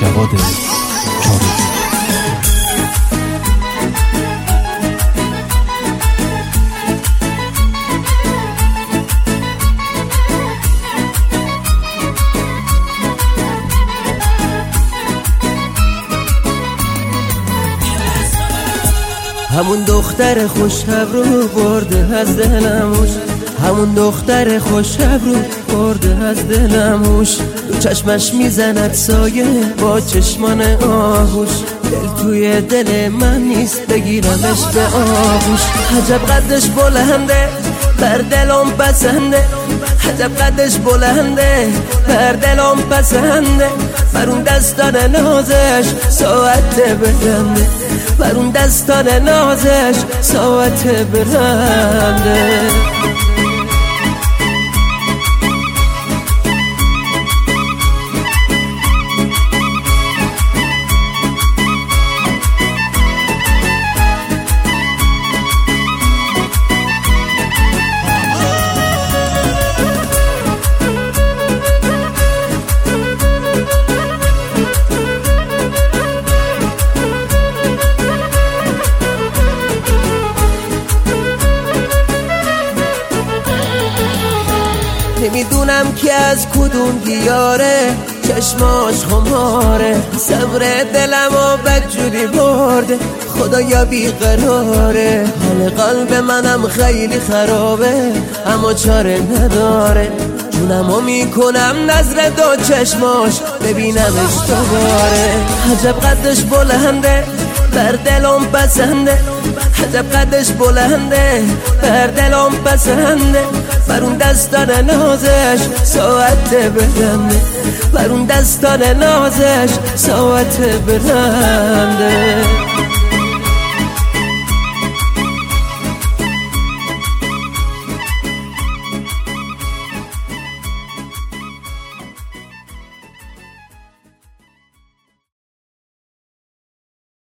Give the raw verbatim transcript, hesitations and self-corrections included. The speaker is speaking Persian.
جواد چارجو. همون دختر خوش ابرو برده از دلموش، همون دختر خوش ابرو برده از دلموش. دو چشمش میزند سایه با چشمان آهوش، دل توی دل من نیست بگیرمش به آغوش. عجب قدش بلنده بر دلم پسنده، عجب قدش بلنده بر دلم پسنده. بر اون دستان نازش ساعت برنده، بر اون دستان نازش ساعت برنده. نمیدونم که از کدوم دیاره چشماش خماره، صبر دلمو بدجوری برده خدایا بیقراره. حال قلب منم خیلی خرابه اما چاره نداره، جونمو میکنم نظر دو چشماش ببینمش دوباره. عجب قدش بلنده بر دلم پسنده، عجب قدش بلنده بر دلم پسنده. بر اون دستان نازش ساعت برنده، بر اون دستان نازش ساعت برنده.